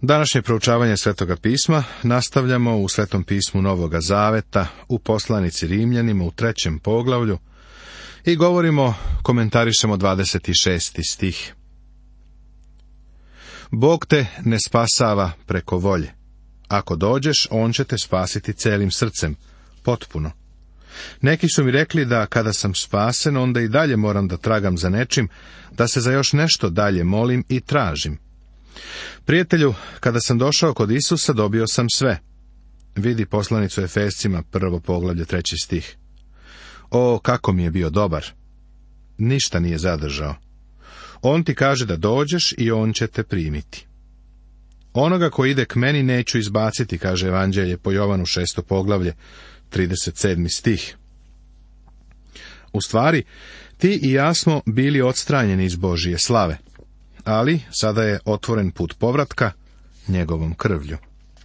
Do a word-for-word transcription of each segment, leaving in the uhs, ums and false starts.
Današnje proučavanje Svetoga pisma nastavljamo u Svetom pismu Novoga Zaveta, u poslanici Rimljanima u trećem poglavlju i govorimo, komentarišemo dvadeset šesti stih. Bog te ne spasava preko volje. Ako dođeš, on će te spasiti celim srcem, potpuno. Neki su mi rekli da kada sam spasen, onda i dalje moram da tragam za nečim, da se za još nešto dalje molim i tražim. Prijatelju, kada sam došao kod Isusa, dobio sam sve. Vidi poslanicu Efescima, prvo poglavlje, treći stih. O, kako mi je bio dobar! Ništa nije zadržao. On ti kaže da dođeš i on će te primiti. Onoga ko ide k meni neću izbaciti, kaže Evanđelje po Jovanu šesto poglavlje, trideset sedmi stih. U stvari, ti i ja smo bili odstranjeni iz Božije slave, ali sada je otvoren put povratka njegovom krvlju.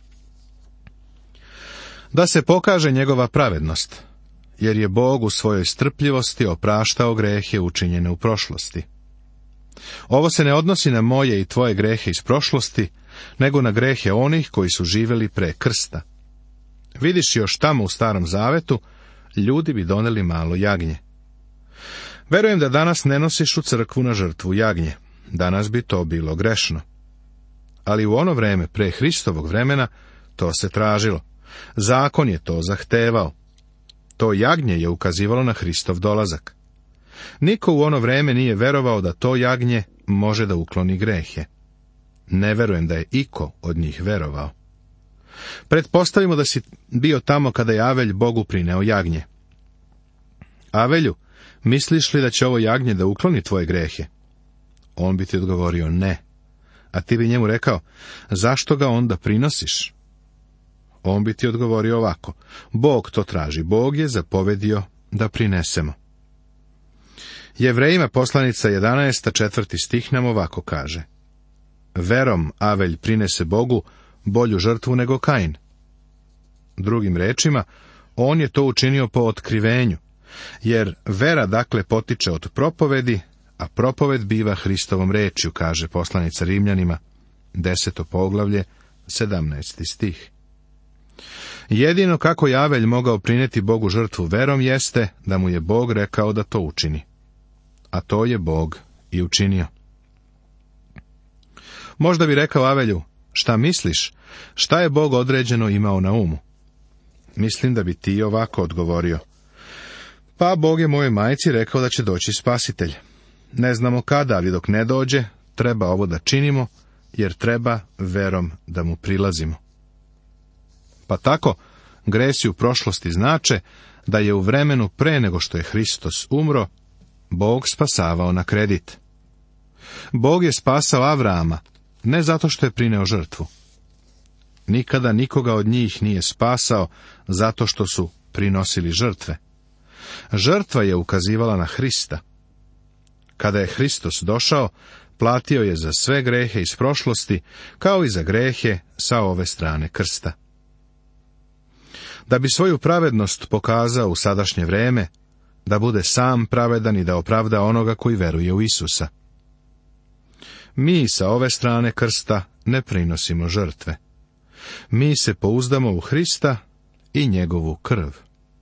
Da se pokaže njegova pravednost, jer je Bog u svojoj strpljivosti opraštao grehe učinjene u prošlosti. Ovo se ne odnosi na moje i tvoje grehe iz prošlosti, nego na grehe onih koji su živjeli pre krsta. Vidiš, još tamo u Starom Zavetu ljudi bi doneli malo jagnje. Verujem da danas ne nosiš u crkvu na žrtvu jagnje. Danas bi to bilo grešno. Ali u ono vreme, pre Hristovog vremena, to se tražilo. Zakon je to zahtevao. To jagnje je ukazivalo na Hristov dolazak. Niko u ono vreme nije verovao da to jagnje može da ukloni grehe. Ne verujem da je iko od njih verovao. Pretpostavimo da si bio tamo kada je Avelj Bogu prineo jagnje. Avelju, misliš li da će ovo jagnje da ukloni tvoje grehe? On bi ti odgovorio ne. A ti bi njemu rekao, zašto ga onda prinosiš? On bi ti odgovorio ovako, Bog to traži, Bog je zapovedio da prinesemo. Jevrejima poslanica jedanaesta četvrti stih nam ovako kaže. Verom Avelj prinese Bogu bolju žrtvu nego Kain. Drugim rečima, on je to učinio po otkrivenju, jer vera dakle potiče od propovedi, a propoved biva Hristovom rečju, kaže poslanica Rimljanima, deseto poglavlje, sedamnaesti stih. Jedino kako je Avelj mogao prineti Bogu žrtvu verom jeste da mu je Bog rekao da to učini. A to je Bog i učinio. Možda bi rekao Avelju, šta misliš, šta je Bog određeno imao na umu? Mislim da bi ti ovako odgovorio. Pa Bog je mojoj majci rekao da će doći spasitelj. Ne znamo kada, ali dok ne dođe, treba ovo da činimo, jer treba verom da mu prilazimo. Pa tako, gresi u prošlosti znače da je u vremenu pre nego što je Hristos umro, Bog spasavao na kredit. Bog je spasao Avrama, ne zato što je prineo žrtvu. Nikada nikoga od njih nije spasao zato što su prinosili žrtve. Žrtva je ukazivala na Hrista. Kada je Hristos došao, platio je za sve grehe iz prošlosti, kao i za grehe sa ove strane krsta. Da bi svoju pravednost pokazao u sadašnje vreme, da bude sam pravedan i da opravda onoga koji veruje u Isusa. Mi sa ove strane krsta ne prinosimo žrtve. Mi se pouzdamo u Hrista i njegovu krv.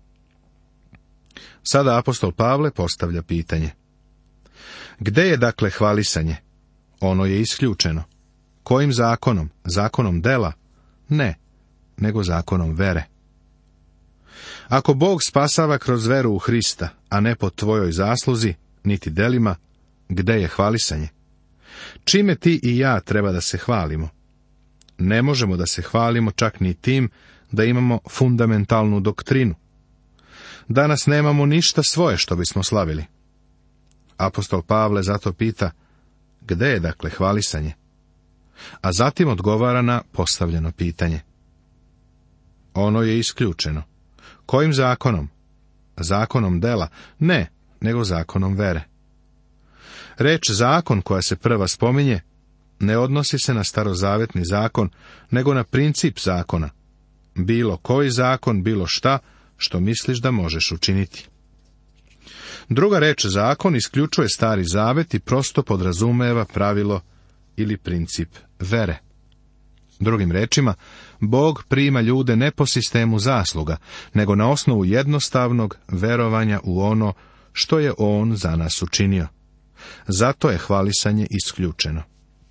Sada apostol Pavle postavlja pitanje. Gde je dakle hvalisanje? Ono je isključeno. Kojim zakonom? Zakonom dela? Ne, nego zakonom vere. Ako Bog spasava kroz veru u Hrista, a ne po tvojoj zasluzi, niti delima, gde je hvalisanje? Čime ti i ja treba da se hvalimo? Ne možemo da se hvalimo čak ni tim da imamo fundamentalnu doktrinu. Danas nemamo ništa svoje što bismo slavili. Apostol Pavle zato pita, gde je dakle hvalisanje? A zatim odgovara na postavljeno pitanje. Ono je isključeno. Kojim zakonom? Zakonom dela? Ne, nego zakonom vere. Reč zakon koja se prva spominje ne odnosi se na starozavetni zakon, nego na princip zakona. Bilo koji zakon, bilo šta, što misliš da možeš učiniti. Druga reč zakon isključuje Stari Zavet i prosto podrazumeva pravilo ili princip vere. Drugim rečima, Bog prima ljude ne po sistemu zasluga, nego na osnovu jednostavnog verovanja u ono što je On za nas učinio. Zato je hvalisanje isključeno.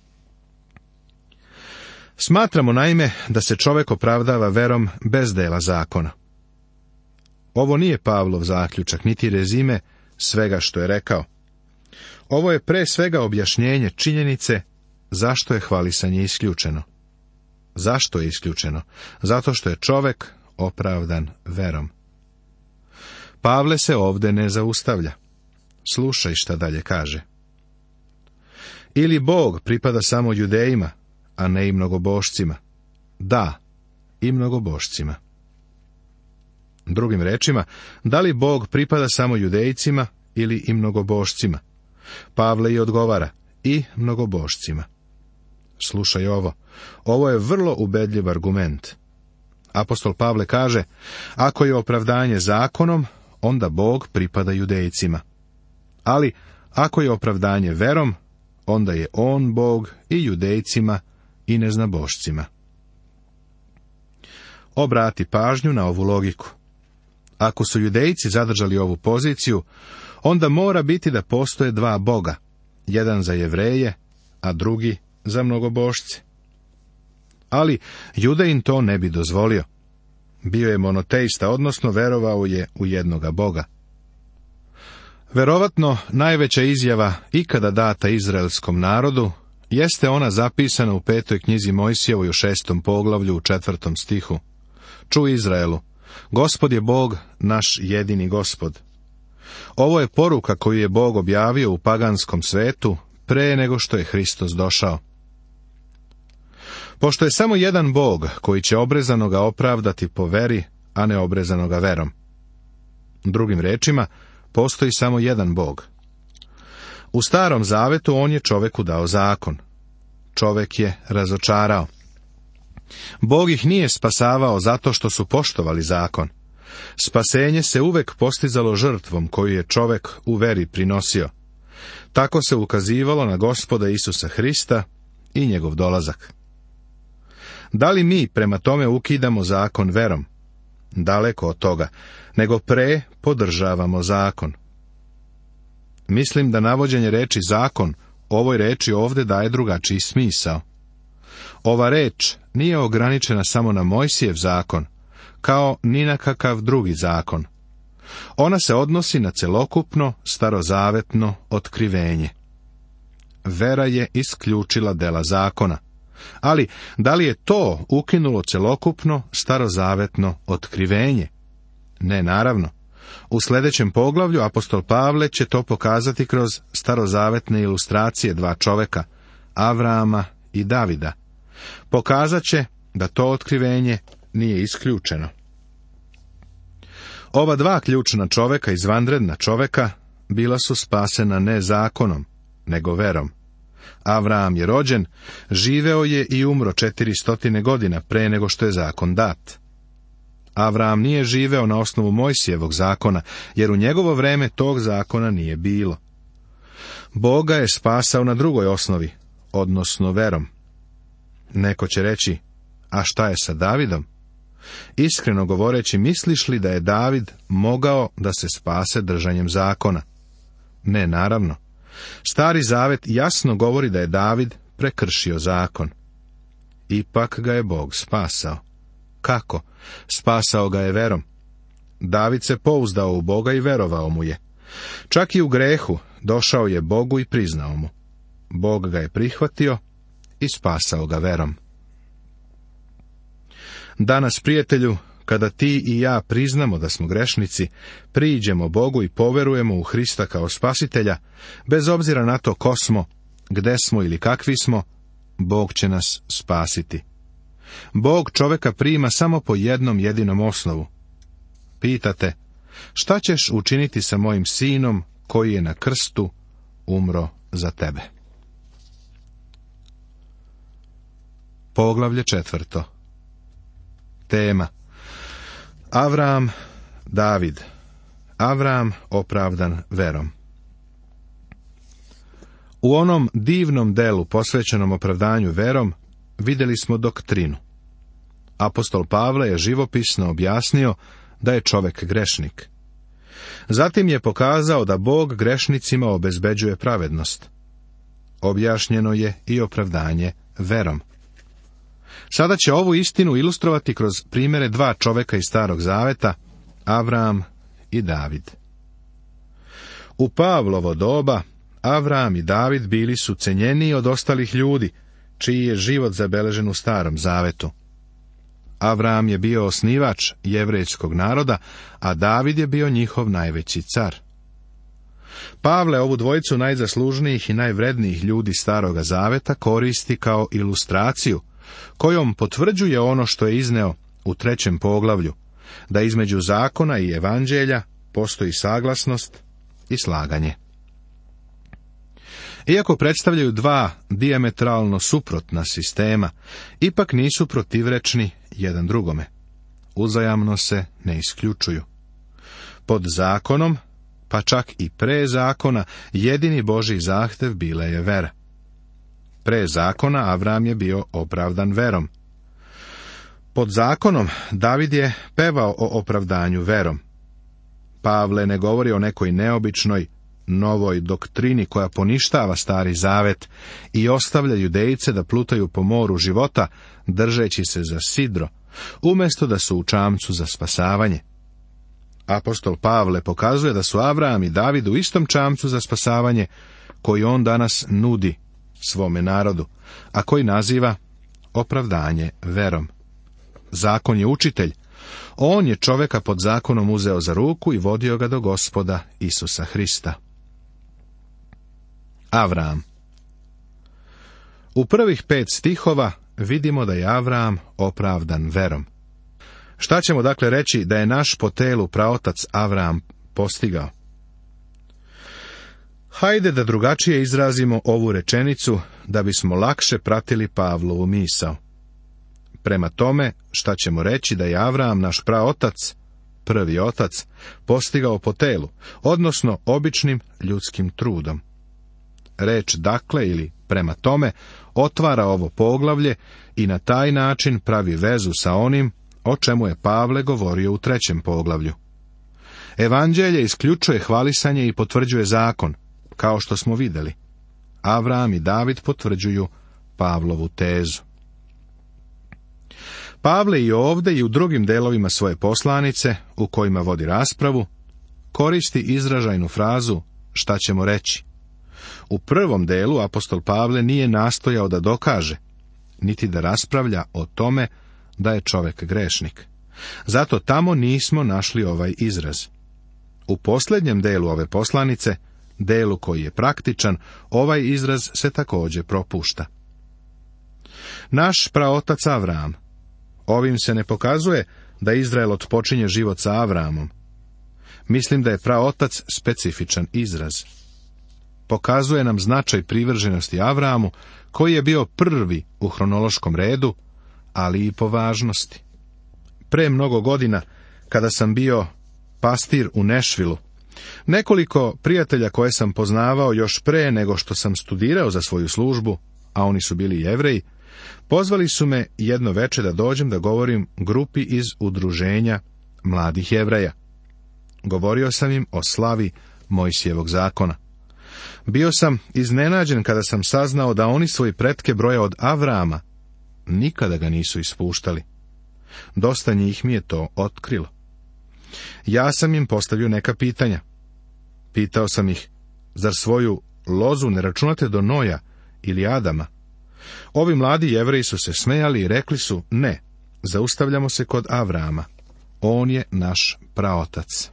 Smatramo naime da se čovjek opravdava verom bez dela zakona. Ovo nije Pavlov zaključak, niti rezime svega što je rekao. Ovo je pre svega objašnjenje činjenice zašto je hvalisanje isključeno. Zašto je isključeno? Zato što je čovjek opravdan verom. Pavle se ovdje ne zaustavlja. Slušaj šta dalje kaže. Ili Bog pripada samo Judejima, a ne i mnogobošcima? Da, i mnogobošcima. Drugim rečima, da li Bog pripada samo Judejcima ili i mnogobošcima? Pavle i odgovara, i mnogobošcima. Slušaj ovo, ovo je vrlo ubedljiv argument. Apostol Pavle kaže, ako je opravdanje zakonom, onda Bog pripada Judejcima. Ali, ako je opravdanje verom, onda je On Bog i Judejcima i neznabošcima. Obrati pažnju na ovu logiku. Ako su Judejci zadržali ovu poziciju, onda mora biti da postoje dva Boga, jedan za Jevreje, a drugi za mnogobošce. Ali Judejin to ne bi dozvolio. Bio je monoteista, odnosno verovao je u jednoga Boga. Verovatno najveća izjava ikada data izraelskom narodu jeste ona zapisana u petoj knjizi Mojsijevoj u šestom poglavlju u četvrtom stihu. Čuj Izraelu, Gospod je Bog, naš jedini Gospod. Ovo je poruka koju je Bog objavio u paganskom svetu pre nego što je Hristos došao. Pošto je samo jedan Bog koji će obrezanoga opravdati po veri, a ne obrezanoga verom. Drugim rečima, postoji samo jedan Bog. U Starom Zavetu on je čoveku dao zakon. Čovek je razočarao. Bog ih nije spasavao zato što su poštovali zakon. Spasenje se uvek postizalo žrtvom koju je čovek u veri prinosio. Tako se ukazivalo na Gospoda Isusa Hrista i njegov dolazak. Da li mi prema tome ukidamo zakon verom? Daleko od toga, nego pre podržavamo zakon. Mislim da navođenje reči zakon ovoj reči ovdje daje drugačiji smisao. Ova reč nije ograničena samo na Mojsijev zakon, kao ni na kakav drugi zakon. Ona se odnosi na celokupno starozavetno otkrivenje. Vera je isključila dela zakona. Ali, da li je to ukinulo celokupno starozavetno otkrivenje? Ne, naravno. U sljedećem poglavlju apostol Pavle će to pokazati kroz starozavetne ilustracije dva čoveka, Avrama i Davida. Pokazat će da to otkrivenje nije isključeno. Ova dva ključna čoveka, izvanredna čoveka, bila su spasena ne zakonom, nego verom. Avram je rođen, živeo je i umro četiristo godina pre nego što je zakon dat. Avram nije živeo na osnovu Mojsijevog zakona, jer u njegovo vreme tog zakona nije bilo. Bog ga je spasao na drugoj osnovi, odnosno verom. Neko će reći, a šta je sa Davidom? Iskreno govoreći, misliš li da je David mogao da se spase držanjem zakona? Ne, naravno. Stari Zavet jasno govori da je David prekršio zakon. Ipak ga je Bog spasao. Kako? Spasao ga je verom. David se pouzdao u Boga i verovao mu je. Čak i u grehu došao je Bogu i priznao mu. Bog ga je prihvatio i spasao ga verom. Danas, prijatelju, kada ti i ja priznamo da smo grešnici, priđemo Bogu i poverujemo u Hrista kao spasitelja, bez obzira na to ko smo, gde smo ili kakvi smo, Bog će nas spasiti. Bog čoveka prima samo po jednom jedinom osnovu. Pitate, šta ćeš učiniti sa mojim sinom koji je na krstu umro za tebe? Poglavlje četvrto. Tema. Avram, David. Avram opravdan verom. U onom divnom delu posvećenom opravdanju verom, vidjeli smo doktrinu. Apostol Pavle je živopisno objasnio da je čovjek grešnik. Zatim je pokazao da Bog grešnicima obezbeđuje pravednost. Objašnjeno je i opravdanje verom. Sada će ovu istinu ilustrovati kroz primjere dva čovjeka iz Starog Zaveta, Avram i David. U Pavlovo doba Avram i David bili su cenjeniji od ostalih ljudi, čiji je život zabeležen u Starom Zavetu. Avram je bio osnivač jevrejskog naroda, a David je bio njihov najveći car. Pavle ovu dvojicu najzaslužnijih i najvrednijih ljudi Staroga Zaveta koristi kao ilustraciju, kojom potvrđuje ono što je izneo u trećem poglavlju, da između zakona i evanđelja postoji saglasnost i slaganje. Iako predstavljaju dva dijametralno suprotna sistema, ipak nisu protivrečni jedan drugome. Uzajamno se ne isključuju. Pod zakonom, pa čak i pre zakona, jedini Božji zahtev bila je vera. Pre zakona Avram je bio opravdan verom. Pod zakonom David je pevao o opravdanju verom. Pavle ne govori o nekoj neobičnoj, novoj doktrini koja poništava Stari Zavet i ostavlja Judejce da plutaju po moru života, držeći se za sidro, umjesto da su u čamcu za spasavanje. Apostol Pavle pokazuje da su Avram i David u istom čamcu za spasavanje, koji on danas nudi svome narodu, a koji naziva opravdanje verom. Zakon je učitelj. On je čovjeka pod zakonom uzeo za ruku i vodio ga do Gospoda Isusa Hrista. Avram. U prvih pet stihova vidimo da je Avram opravdan verom. Šta ćemo dakle reći da je naš po telu praotac Avram postigao? Hajde da drugačije izrazimo ovu rečenicu da bismo lakše pratili Pavlovu misao. Prema tome, šta ćemo reći da je Avram naš praotac, prvi otac, postigao po telu, odnosno običnim ljudskim trudom. Reč dakle ili prema tome otvara ovo poglavlje i na taj način pravi vezu sa onim o čemu je Pavle govorio u trećem poglavlju. Evanđelje isključuje hvalisanje i potvrđuje zakon, kao što smo vidjeli. Avram i David potvrđuju Pavlovu tezu. Pavle i ovdje i u drugim delovima svoje poslanice, u kojima vodi raspravu, koristi izražajnu frazu šta ćemo reći. U prvom delu apostol Pavle nije nastojao da dokaže, niti da raspravlja o tome da je čovjek grešnik. Zato tamo nismo našli ovaj izraz. U posljednjem delu ove poslanice, delu koji je praktičan, ovaj izraz se također propušta. Naš praotac Avram. Ovim se ne pokazuje da Izrael otpočinje život sa Avramom. Mislim da je praotac specifičan izraz. Pokazuje nam značaj privrženosti Avramu, koji je bio prvi u hronološkom redu, ali i po važnosti. Pre mnogo godina, kada sam bio pastir u Nešvilu, nekoliko prijatelja koje sam poznavao još pre nego što sam studirao za svoju službu, a oni su bili Jevreji, pozvali su me jedno veče da dođem da govorim grupi iz udruženja mladih Jevreja. Govorio sam im o slavi Mojsijevog zakona. Bio sam iznenađen kada sam saznao da oni svoje pretke broje od Avrama. Nikada ga nisu ispuštali. Dosta njih mi je to otkrilo. Ja sam im postavio neka pitanja. Pitao sam ih, zar svoju lozu ne računate do Noja ili Adama? Ovi mladi Jevreji su se smejali i rekli su, ne, zaustavljamo se kod Avrama. On je naš praotac.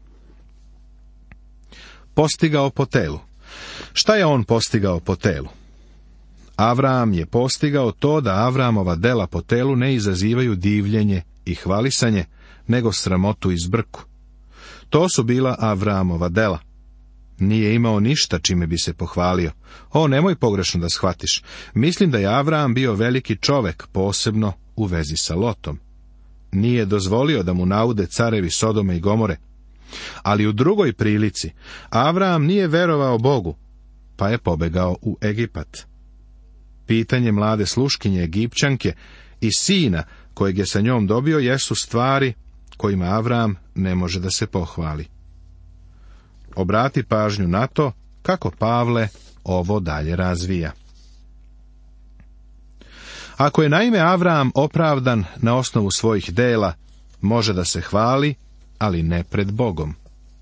Postigao po telu. Šta je on postigao po telu? Avram je postigao to da Avramova dela po telu ne izazivaju divljenje i hvalisanje, nego sramotu i zbrku. To su bila Avramova dela. Nije imao ništa čime bi se pohvalio. O, nemoj pogrešno da shvatiš. Mislim da je Avram bio veliki čovek, posebno u vezi sa Lotom. Nije dozvolio da mu naude carevi Sodome i Gomore. Ali u drugoj prilici Avram nije verovao Bogu, pa je pobegao u Egipat. pitanje mlade sluškinje Egipćanke i sina kojeg je sa njom dobio jesu stvari kojima Avram ne može da se pohvali. Obrati pažnju na to kako Pavle ovo dalje razvija. Ako je naime Avram opravdan na osnovu svojih dela, može da se hvali, ali ne pred Bogom.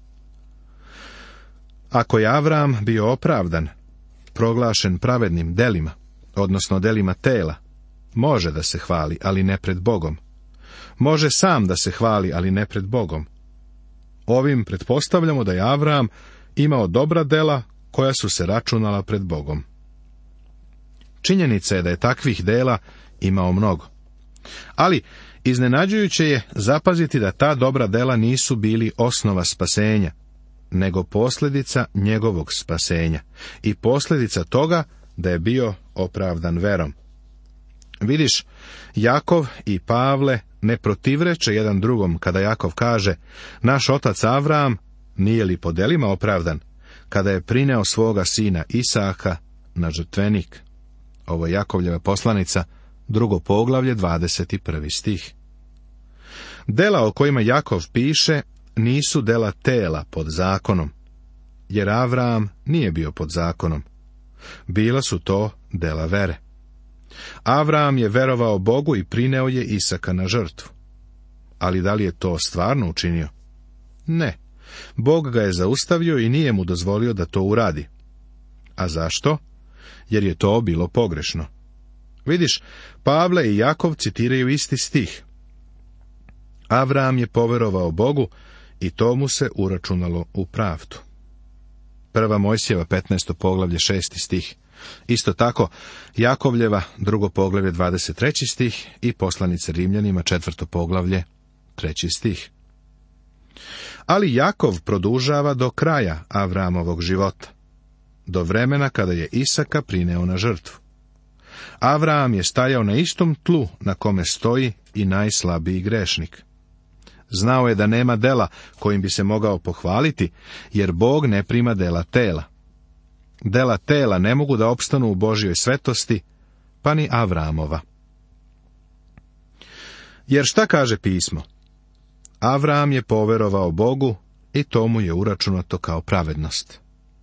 Ako je Avram bio opravdan, proglašen pravednim delima, odnosno delima tela, može da se hvali, ali ne pred Bogom. Može sam da se hvali, ali ne pred Bogom. Ovim pretpostavljamo da je Avram imao dobra dela koja su se računala pred Bogom. Činjenica je da je takvih dela imao mnogo. Ali iznenađujuće je zapaziti da ta dobra dela nisu bili osnova spasenja, nego posljedica njegovog spasenja i posljedica toga da je bio opravdan verom. Vidiš, Jakov i Pavle ne protivreče jedan drugom kada Jakov kaže: naš otac Avram nije li po delima opravdan kada je prineo svoga sina Isaka na žrtvenik. Ovo je Jakovljeva poslanica, drugo poglavlje, dvadeset prvi stih. Dela o kojima Jakov piše nisu dela tela pod zakonom, jer Avram nije bio pod zakonom. Bila su to dela vere. Avram je verovao Bogu i prineo je Isaka na žrtvu. Ali da li je to stvarno učinio? Ne. Bog ga je zaustavio i nije mu dozvolio da to uradi. A zašto? Jer je to bilo pogrešno. Vidiš, Pavle i Jakov citiraju isti stih. Avram je poverovao Bogu i to mu se uračunalo u pravdu. Prva Mojsijeva petnaesto poglavlje šesti stih. Isto tako, Jakovljeva drugo poglavlje dvadeset treći stih i poslanice Rimljanima četvrto poglavlje treći stih. Ali Jakov produžava do kraja Avramovog života, do vremena kada je Isaka prineo na žrtvu. Avram je stajao na istom tlu na kome stoji i najslabiji grešnik. Znao je da nema dela kojim bi se mogao pohvaliti, jer Bog ne prima dela tela. Dela tela ne mogu da opstanu u Božjoj svetosti, pa ni Avramova. Jer šta kaže pismo? Avram je poverovao Bogu i to mu je uračunato kao pravednost.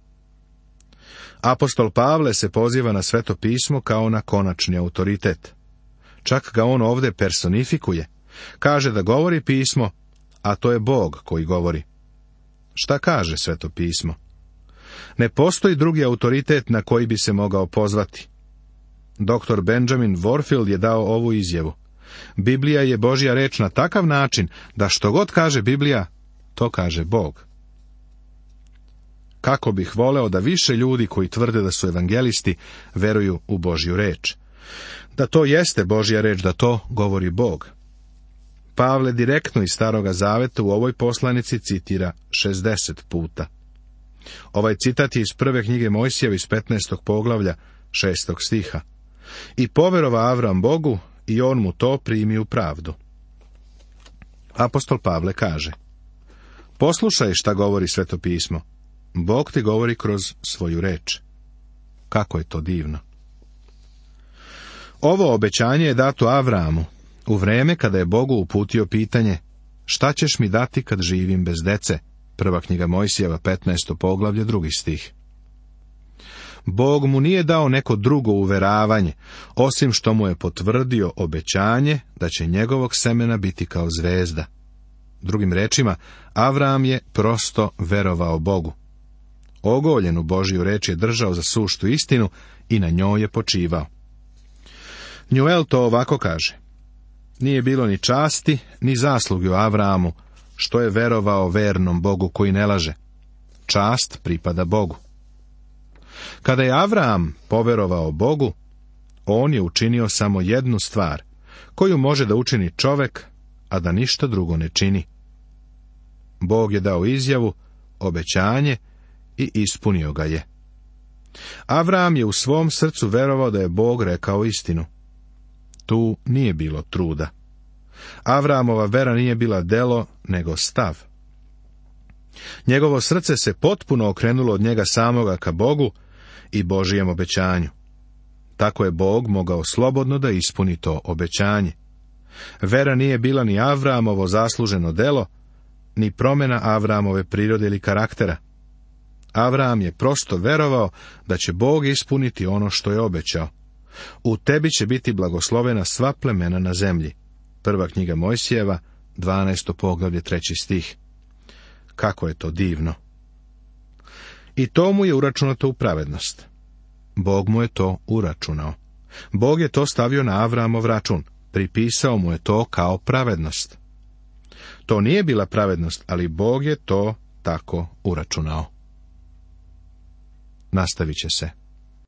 Apostol Pavle se poziva na Sveto pismo kao na konačni autoritet. Čak ga on ovdje personifikuje. Kaže da govori pismo, a to je Bog koji govori. Šta kaže Sveto pismo? Ne postoji drugi autoritet na koji bi se mogao pozvati. Doktor Benjamin Warfield je dao ovu izjavu. Biblija je Božja reč na takav način da što god kaže Biblija, to kaže Bog. Kako bih voleo da više ljudi koji tvrde da su evangelisti veruju u Božju reč. Da to jeste Božja reč, da to govori Bog. Pavle direktno iz Staroga zaveta u ovoj poslanici citira šezdeset puta. Ovaj citat je iz prve knjige Mojsijeve iz petnaestog poglavlja šestog stiha. I poverova Avram Bogu i on mu to primi u pravdu. Apostol Pavle kaže: poslušaj šta govori Sveto pismo. Bog ti govori kroz svoju reč. Kako je to divno. Ovo obećanje je dato Avramu u vreme kada je Bogu uputio pitanje: šta ćeš mi dati kad živim bez dece? Prva knjiga Mojsijeva petnaesto poglavlje drugi stih. Bog mu nije dao neko drugo uveravanje, osim što mu je potvrdio obećanje da će njegovog semena biti kao zvezda. Drugim rečima, Avram je prosto verovao Bogu. Ogoljenu Božju reč je držao za suštu istinu i na njoj je počivao. Njuel to ovako kaže: nije bilo ni časti, ni zasluge u Avramu, što je verovao vernom Bogu koji ne laže. Čast pripada Bogu. Kada je Avram poverovao Bogu, on je učinio samo jednu stvar, koju može da učini čovek, a da ništa drugo ne čini. Bog je dao izjavu, obećanje i ispunio ga je. Avram je u svom srcu verovao da je Bog rekao istinu. Tu nije bilo truda. Avramova vera nije bila delo, nego stav. Njegovo srce se potpuno okrenulo od njega samoga ka Bogu i Božijem obećanju. Tako je Bog mogao slobodno da ispuni to obećanje. Vera nije bila ni Avramovo zasluženo delo, ni promjena Avramove prirode ili karaktera. Avram je prosto verovao da će Bog ispuniti ono što je obećao. U tebi će biti blagoslovena sva plemena na zemlji. Prva knjiga Mojsijeva, dvanaesto poglavlje, treći stih. Kako je to divno! I to mu je uračunato u pravednost. Bog mu je to uračunao. Bog je to stavio na Avramov račun. Pripisao mu je to kao pravednost. To nije bila pravednost, ali Bog je to tako uračunao. Nastavit će se.